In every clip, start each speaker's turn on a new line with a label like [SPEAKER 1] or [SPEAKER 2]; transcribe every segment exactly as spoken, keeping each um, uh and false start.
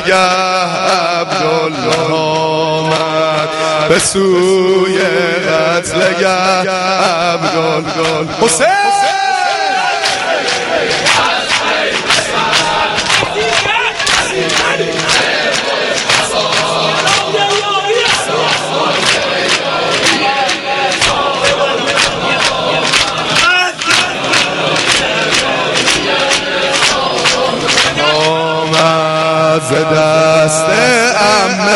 [SPEAKER 1] قتلگه عبدالله آمد به سوی قتلگه عبدالله حسین ز دست عم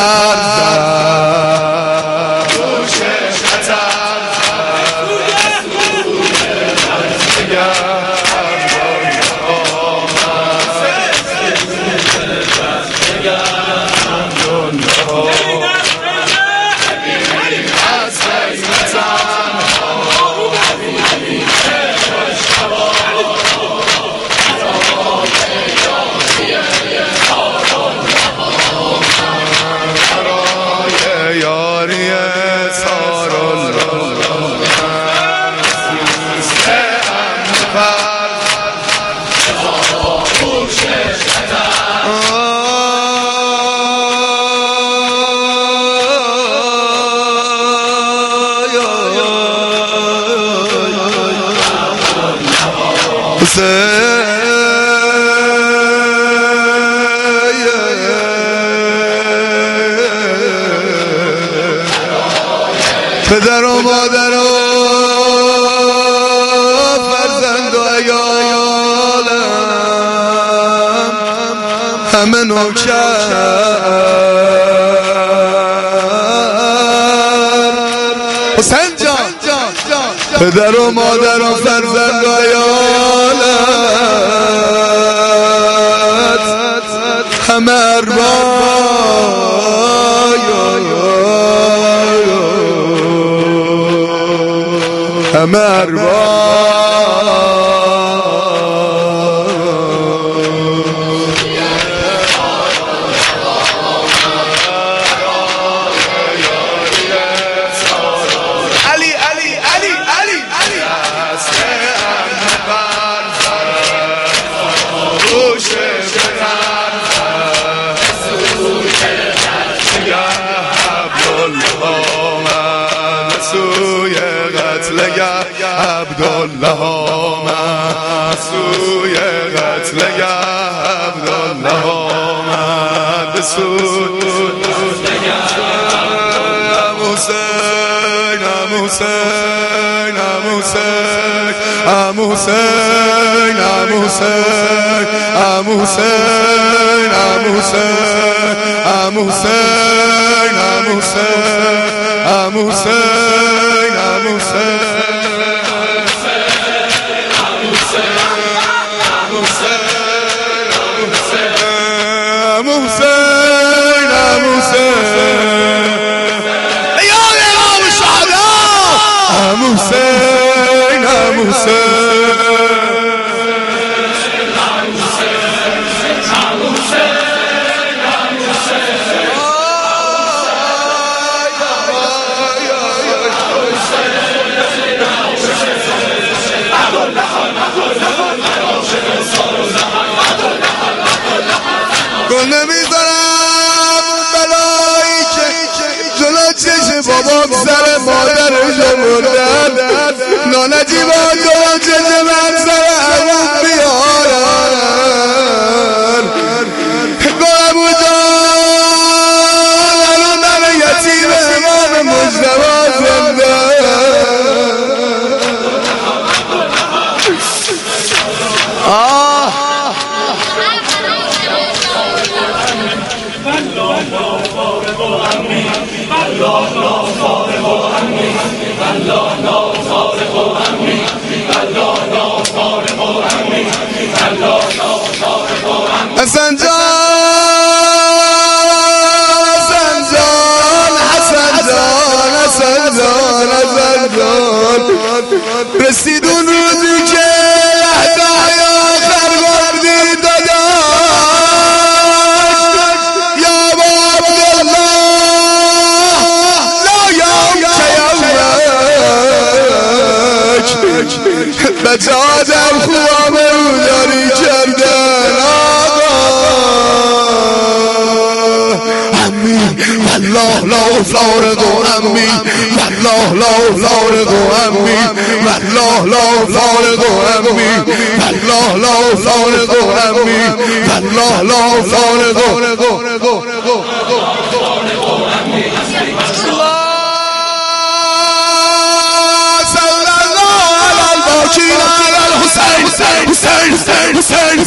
[SPEAKER 1] فرزند روش خطر پدر و مادر و فرزند و عیالم همه نوکر حسین جان پدر و مادر و فرزند و عیالت همه ارباب همه ارباب علی علی علی علی علی روش عبدالله آمد سوی قتلگه عبدالله آمد به سوی حسین حسین حسین حسین حسین حسین حسین حسین حسین گل نمیذارم بلایی که جلو چشم بابام سر مادرش آوردن نانجیبا جلو چشم من سر عموم بیارن گلم و جان الان در یتیم امام مجتبی زنده آه حسن جان حسن جان حسن جان حسن جان حسن جان رسید اون روزی که لحظه‌های آخر گردی داداش یا عبدالله لا یوم که یومک بچه آدم خواه رو داری کردن آقا والله لا فارق امي والله لا فارق امي والله لا فارق امي والله لا فارق امي والله لا فارق امي صلى الله على الباقين على الحسين حسين حسين